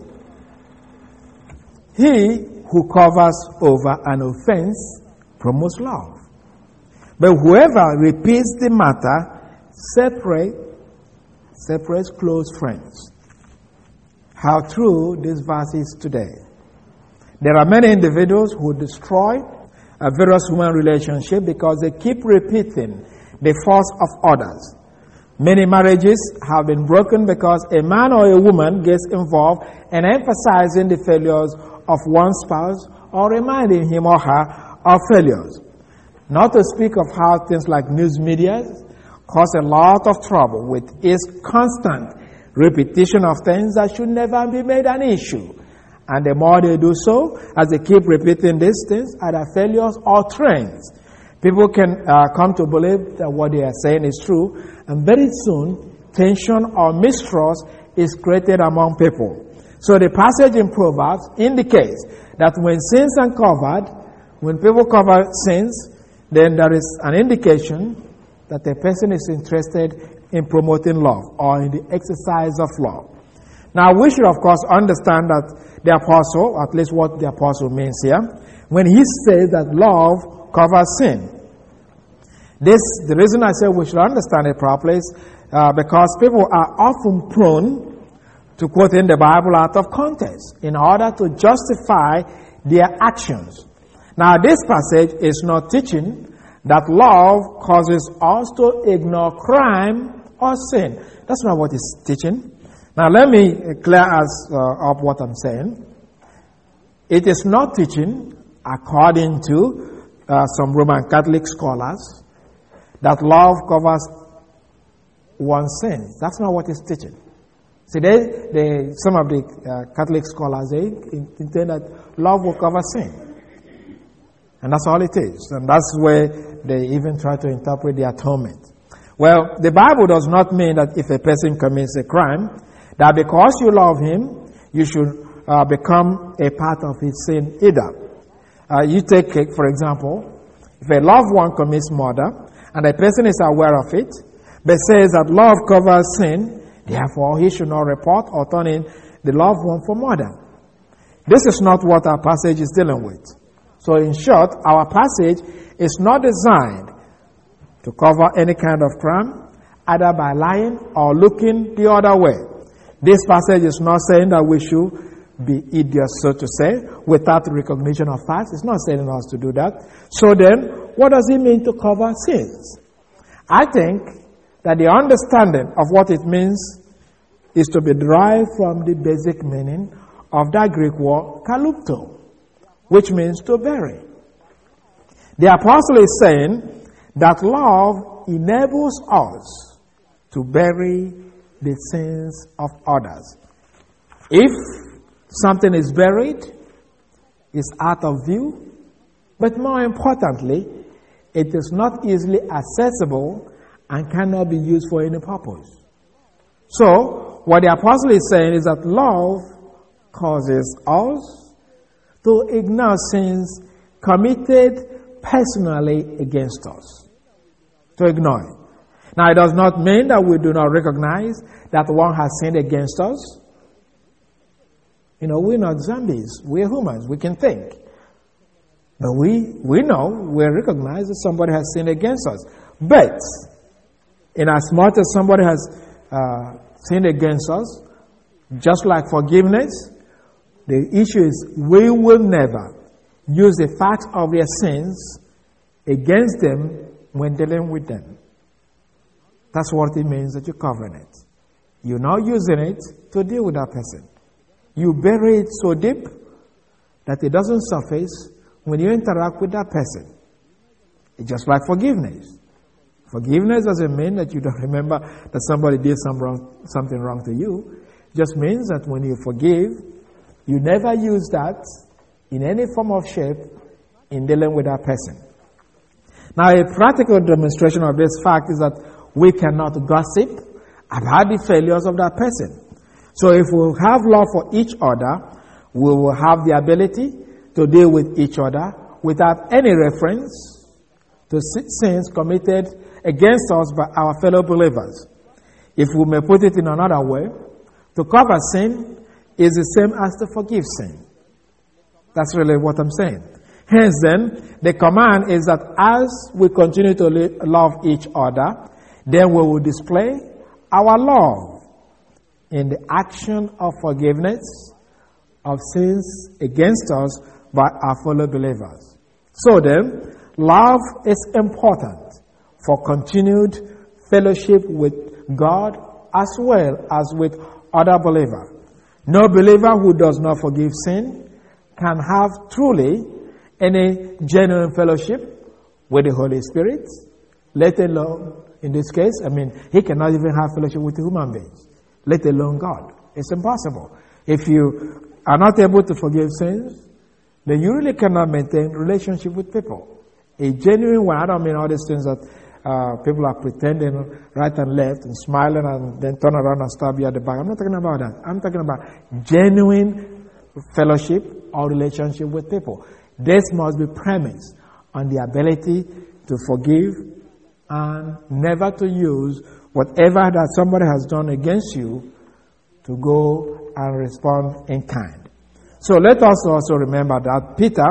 "He who covers over an offense promotes love. But whoever repeats the matter separate, separates close friends." How true this verse is today. There are many individuals who destroy a various human relationship because they keep repeating the faults of others. Many marriages have been broken because a man or a woman gets involved in emphasizing the failures of one spouse or reminding him or her of failures. Not to speak of how things like news media cause a lot of trouble with its constant repetition of things that should never be made an issue. And the more they do so, as they keep repeating these things, either failures or trends, people can uh, come to believe that what they are saying is true, and very soon, tension or mistrust is created among people. So the passage in Proverbs indicates that when sins are covered, when people cover sins, then there is an indication that a person is interested in promoting love or in the exercise of love. Now, we should, of course, understand that the apostle, at least what the apostle means here, when he says that love covers sin. This, the reason I say we should understand it properly is uh, because people are often prone to quoting the Bible out of context in order to justify their actions. Now, this passage is not teaching that love causes us to ignore crime or sin. That's not what it's teaching. Now, let me clear us uh, up what I'm saying. It is not teaching, according to uh, some Roman Catholic scholars, that love covers one's sins. That's not what it's teaching. See, they, they, some of the uh, Catholic scholars, they intend that love will cover sin. And that's all it is. And that's where they even try to interpret the atonement. Well, the Bible does not mean that if a person commits a crime, that because you love him, you should uh, become a part of his sin either. Uh, you take, for example, if a loved one commits murder, and a person is aware of it, but says that love covers sin, therefore he should not report or turn in the loved one for murder. This is not what our passage is dealing with. So in short, our passage is not designed to cover any kind of crime, either by lying or looking the other way. This passage is not saying that we should be idiots, so to say, without recognition of facts. It's not saying us to do that. So then, what does it mean to cover sins? I think that the understanding of what it means is to be derived from the basic meaning of that Greek word kalupto, which means to bury. The apostle is saying that love enables us to bury the sins of others. If something is buried, it's out of view, but more importantly, it is not easily accessible and cannot be used for any purpose. So, what the apostle is saying is that love causes us to ignore sins committed personally against us. To ignore it. Now, it does not mean that we do not recognize that one has sinned against us. You know, we're not zombies. We're humans. We can think. But we, we know, we recognize that somebody has sinned against us. But, in as much as somebody has uh, sinned against us, just like forgiveness, the issue is we will never use the fact of their sins against them when dealing with them. That's what it means that you're covering it. You're not using it to deal with that person. You bury it so deep that it doesn't surface when you interact with that person. It's just like forgiveness. Forgiveness doesn't mean that you don't remember that somebody did some wrong, something wrong to you. It just means that when you forgive, you never use that in any form of shape in dealing with that person. Now, a practical demonstration of this fact is that we cannot gossip about the failures of that person. So if we have love for each other, we will have the ability to deal with each other without any reference to sins committed against us by our fellow believers. If we may put it in another way, to cover sin is the same as to forgive sin. That's really what I'm saying. Hence then, the command is that as we continue to love each other, then we will display our love in the action of forgiveness of sins against us by our fellow believers. So then, love is important for continued fellowship with God as well as with other believers. No believer who does not forgive sin can have truly any genuine fellowship with the Holy Spirit, let alone, in this case, I mean, he cannot even have fellowship with human beings, let alone God. It's impossible. If you are not able to forgive sins, then you really cannot maintain relationship with people. A genuine one, I don't mean all these things that uh, people are pretending right and left and smiling and then turn around and stab you at the back. I'm not talking about that. I'm talking about genuine fellowship or relationship with people. This must be premised on the ability to forgive and never to use whatever that somebody has done against you to go and respond in kind. So let us also remember that Peter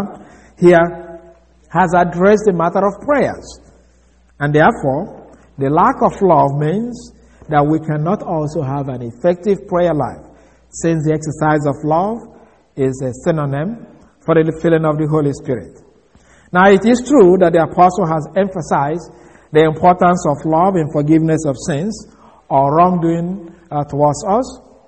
here has addressed the matter of prayers. And therefore, the lack of love means that we cannot also have an effective prayer life, since the exercise of love is a synonym for the filling of the Holy Spirit. Now, it is true that the apostle has emphasized the importance of love and forgiveness of sins or wrongdoing uh, towards us.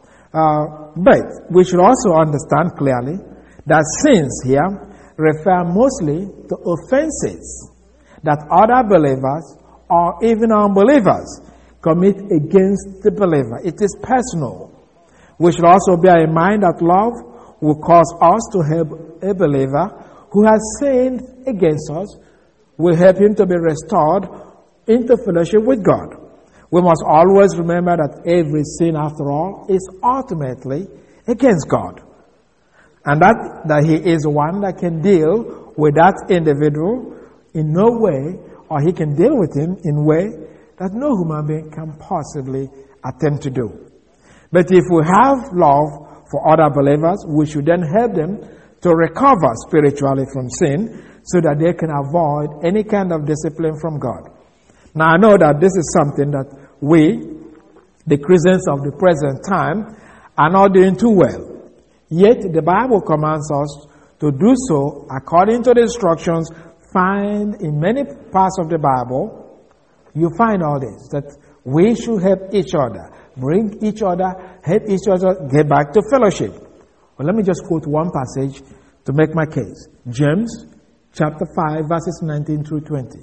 Uh, but we should also understand clearly that sins here refer mostly to offenses that other believers or even unbelievers commit against the believer. It is personal. We should also bear in mind that love will cause us to help a believer who has sinned against us, will help him to be restored into fellowship with God. We must always remember that every sin, after all, is ultimately against God. And that, that He is one that can deal with that individual in no way, or He can deal with him in a way that no human being can possibly attempt to do. But if we have love for other believers, we should then help them to recover spiritually from sin so that they can avoid any kind of discipline from God. Now, I know that this is something that we, the Christians of the present time, are not doing too well. Yet, the Bible commands us to do so according to the instructions found in many parts of the Bible. You find all this, that we should help each other, bring each other, help each other get back to fellowship. Well, let me just quote one passage to make my case. James chapter five, verses nineteen through twenty.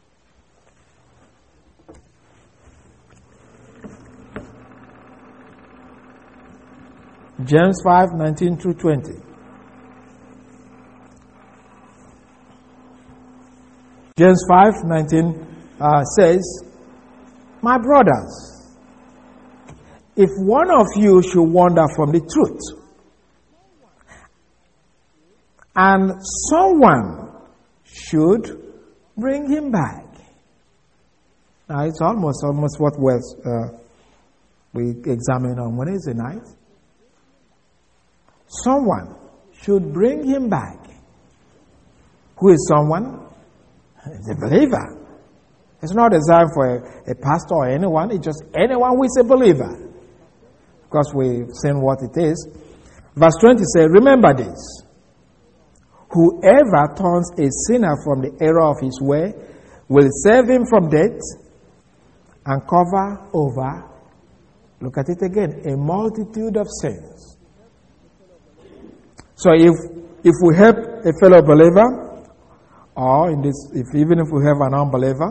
James five, nineteen through twenty. James five, nineteen uh, says, "My brothers, if one of you should wander from the truth, and someone should bring him back." Now, it's almost almost what was uh, we examined on Wednesday night. Someone should bring him back. Who is someone? The believer. It's not designed for a, a pastor or anyone. It's just anyone who is a believer. Because we've seen what it is. Verse twenty says, remember this. Whoever turns a sinner from the error of his way will save him from death and cover over, look at it again, a multitude of sins. So if if we help a fellow believer, or in this, if even if we have an unbeliever,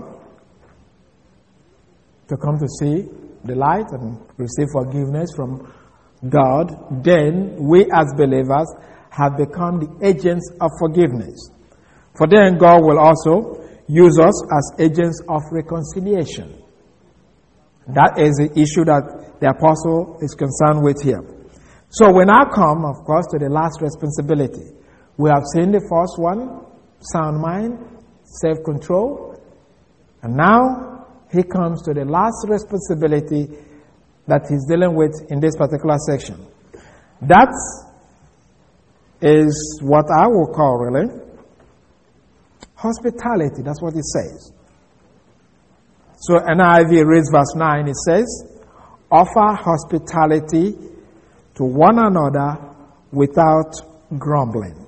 to come to see the light and receive forgiveness from God, then we as believers have become the agents of forgiveness. For then God will also use us as agents of reconciliation. That is the issue that the apostle is concerned with here. So when I come, of course, to the last responsibility, we have seen the first one, sound mind, self-control, and now he comes to the last responsibility that he's dealing with in this particular section. That is what I will call really hospitality. That's what it says. So N I V reads verse nine. It says, offer hospitality to one another without grumbling.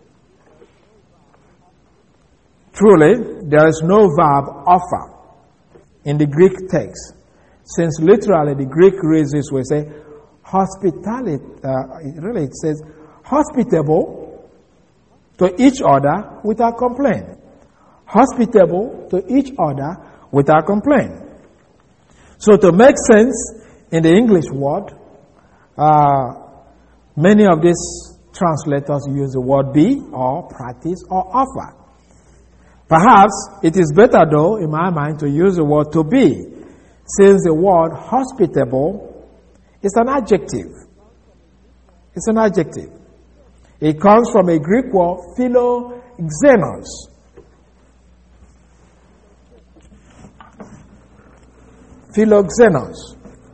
Truly, there is no verb offer in the Greek text, since literally the Greek reads this way, say hospitality, uh, really it says hospitable to each other without complaint. Hospitable to each other without complaint. So to make sense in the English word, uh, many of these translators use the word be or practice or offer. Perhaps it is better though, in my mind, to use the word to be, since the word hospitable is an adjective. It's an adjective. It comes from a Greek word, philoxenos. Philoxenos.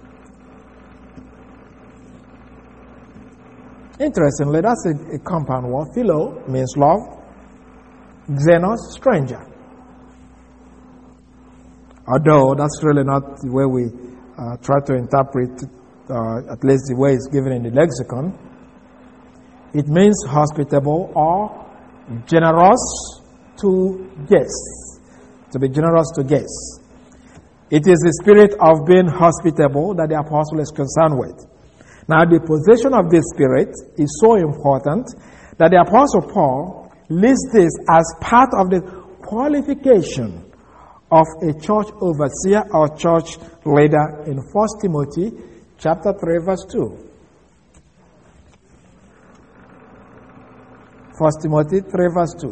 Interestingly, that's a, a compound word. Philo means love. Xenos, stranger. Although that's really not the way we uh, try to interpret, uh, at least the way it's given in the lexicon. It means hospitable or generous to guests. To be generous to guests. It is the spirit of being hospitable that the apostle is concerned with. Now, the possession of this spirit is so important that the apostle Paul lists this as part of the qualification of a church overseer or church leader in First Timothy chapter three, verse two. First Timothy three, verse two.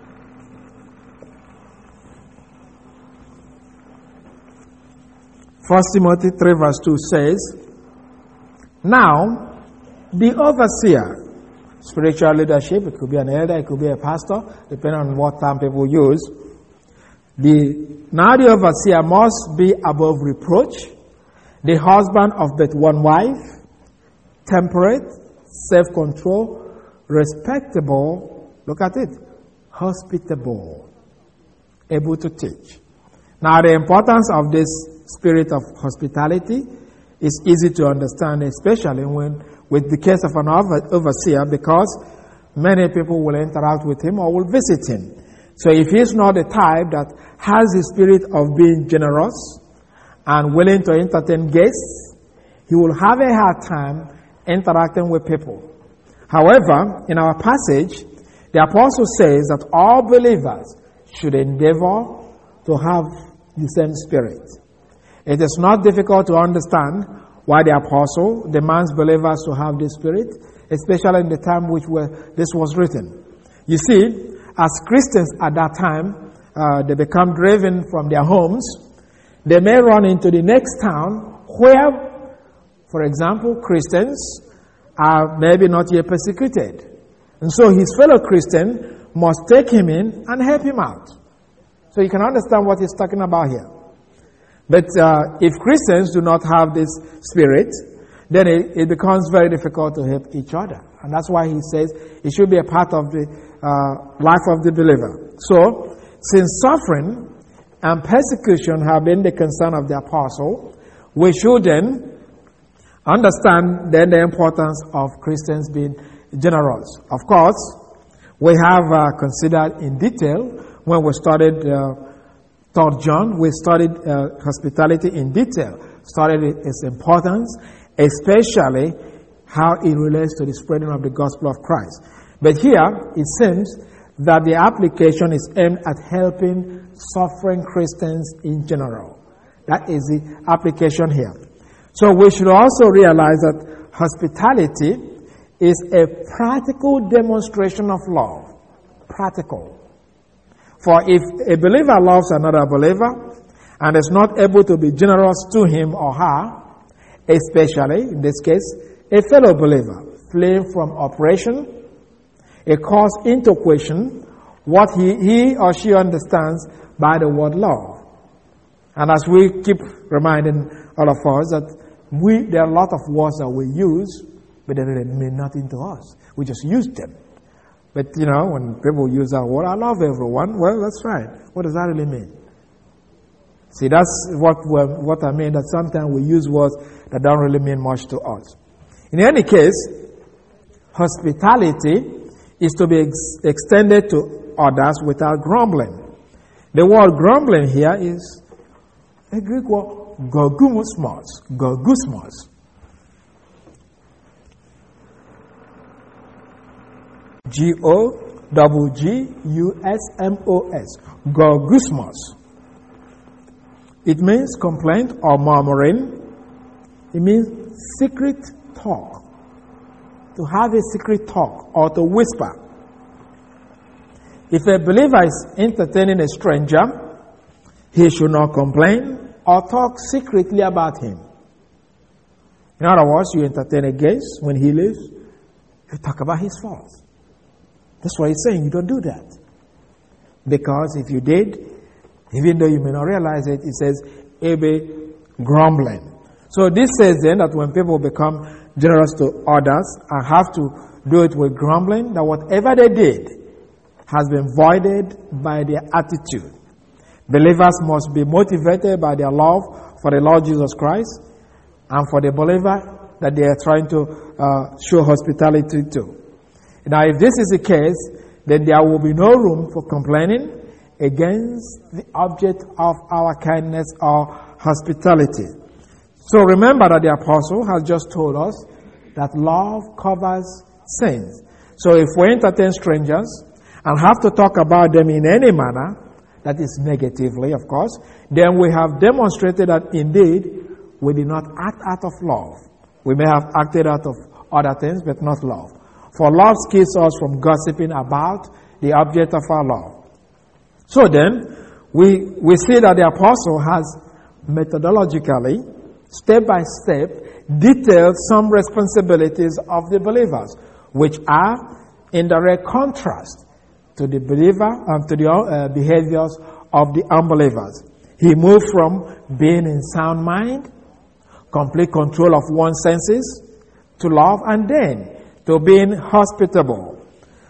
First Timothy three, verse two says, now, the overseer, spiritual leadership, it could be an elder, it could be a pastor, depending on what term people use. The, now the overseer must be above reproach, the husband of but one wife, temperate, self-control, respectable, look at it, hospitable, able to teach. Now the importance of this spirit of hospitality is easy to understand, especially when with the case of an overseer, because many people will interact with him or will visit him. So if he's not the type that has the spirit of being generous and willing to entertain guests, he will have a hard time interacting with people. However, in our passage, the apostle says that all believers should endeavor to have the same spirit. It is not difficult to understand why the apostle demands believers to have this spirit, especially in the time which were, this was written. You see, as Christians at that time, uh, they become driven from their homes. They may run into the next town where, for example, Christians are maybe not yet persecuted. And so his fellow Christian must take him in and help him out. So you can understand what he's talking about here. But uh, if Christians do not have this spirit, then it, it becomes very difficult to help each other. And that's why he says it should be a part of the uh, life of the believer. So, since suffering and persecution have been the concern of the apostle, we should then understand then the importance of Christians being generous. Of course, we have uh, considered in detail when we studied uh, Third John, we studied uh, hospitality in detail, studied its importance, especially how it relates to the spreading of the gospel of Christ. But here, it seems that the application is aimed at helping suffering Christians in general. That is the application here. So we should also realize that hospitality is a practical demonstration of love. Practical. For if a believer loves another believer and is not able to be generous to him or her, especially, in this case, a fellow believer fleeing from oppression, it calls into question what he, he or she understands by the word love. And as we keep reminding all of us that we there are a lot of words that we use, but they mean nothing to us. We just use them. But, you know, when people use that word, I love everyone, well, that's right. What does that really mean? See, that's what, what I mean, that sometimes we use words that don't really mean much to us. In any case, hospitality is to be ex- extended to others without grumbling. The word grumbling here is a Greek word, gogusmos. Gogusmos. G O G G U S M O S. Gogusmos. It means complaint or murmuring. It means secret talk. To have a secret talk or to whisper. If a believer is entertaining a stranger, he should not complain or talk secretly about him. In other words, you entertain a guest when he leaves, you talk about his faults. That's why he's saying you don't do that. Because if you did, even though you may not realize it, it says, Ebe grumbling. So this says then that when people become generous to others and have to do it with grumbling, that whatever they did has been voided by their attitude. Believers must be motivated by their love for the Lord Jesus Christ and for the believer that they are trying to uh, show hospitality to. Now, if this is the case, then there will be no room for complaining against the object of our kindness or hospitality. So remember that the apostle has just told us that love covers sins. So if we entertain strangers and have to talk about them in any manner, that is negatively, of course, then we have demonstrated that indeed we did not act out of love. We may have acted out of other things, but not love. For love keeps us from gossiping about the object of our love. So then, we, we see that the apostle has methodologically, step by step, detailed some responsibilities of the believers, which are in direct contrast to the believer and to the uh, behaviors of the unbelievers. He moved from being in sound mind, complete control of one's senses, to love, and then to being hospitable.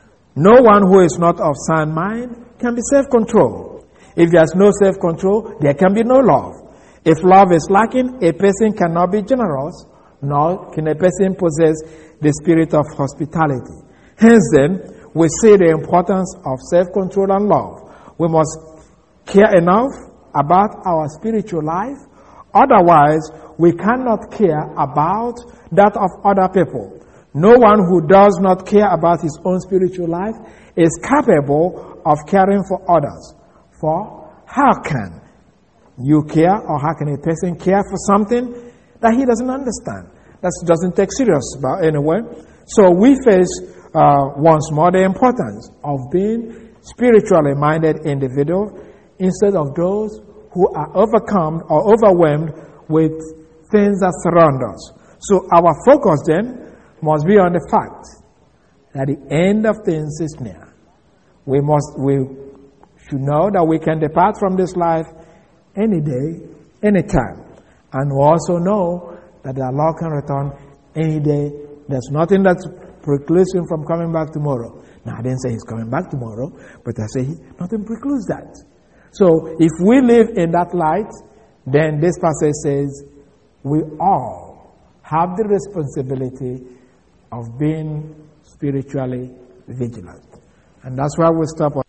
No one who is not of sound mind can be self-controlled. If there's no self-control, there can be no love. If love is lacking, a person cannot be generous, nor can a person possess the spirit of hospitality. Hence then, we see the importance of self-control and love. We must care enough about our spiritual life. Otherwise, we cannot care about that of other people. No one who does not care about his own spiritual life is capable of caring for others. For how can you care, or how can a person care for something that he doesn't understand, that doesn't take serious about anyway? So we face uh, once more the importance of being spiritually minded individuals instead of those who are overcome or overwhelmed with things that surround us. So our focus then must be on the fact that the end of things is near. We must, we should know that we can depart from this life any day, any time. And we also know that the Lord can return any day. There's nothing that's precludes him from coming back tomorrow. Now, I didn't say he's coming back tomorrow, but I say he, nothing precludes that. So, if we live in that light, then this passage says we all have the responsibility of being spiritually vigilant. And that's why we stop on